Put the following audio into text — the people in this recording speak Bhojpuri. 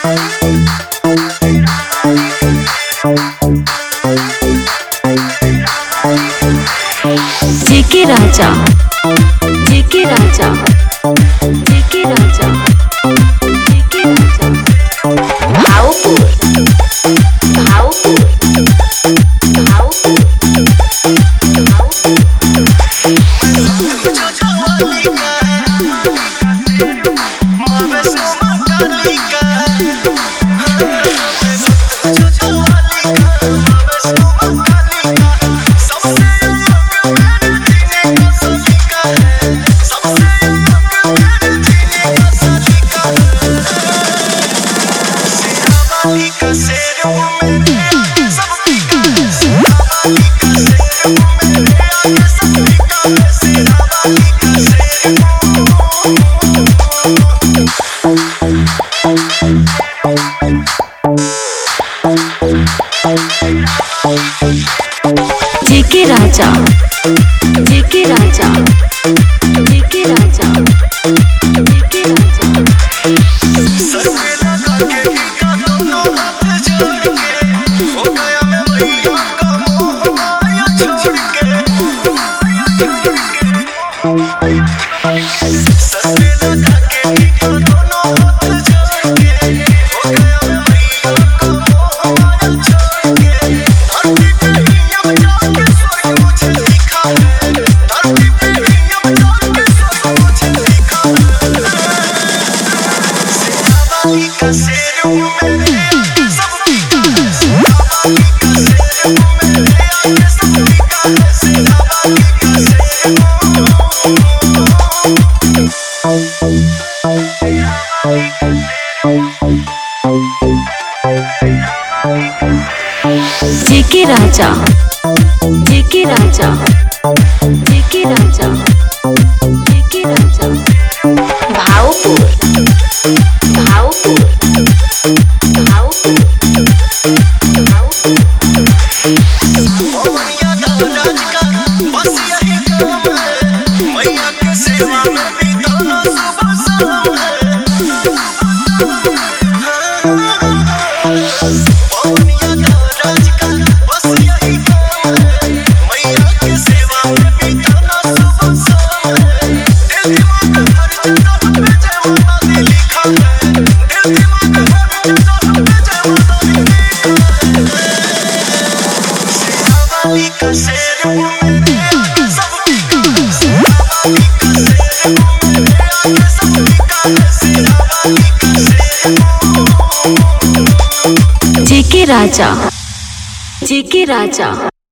जेके राजा, जेके राजा, जेके राजा, जेके राजा। भावपुर, भावपुर, भावपुर, जेके राजा, जेके राजा, जेके राजा, जेके राजा। जेके राजा, जेके राजा, जेके राजा, जेके राजा। भावपुर, भावपुर, भावपुर, जेके राजा, जेके राजा।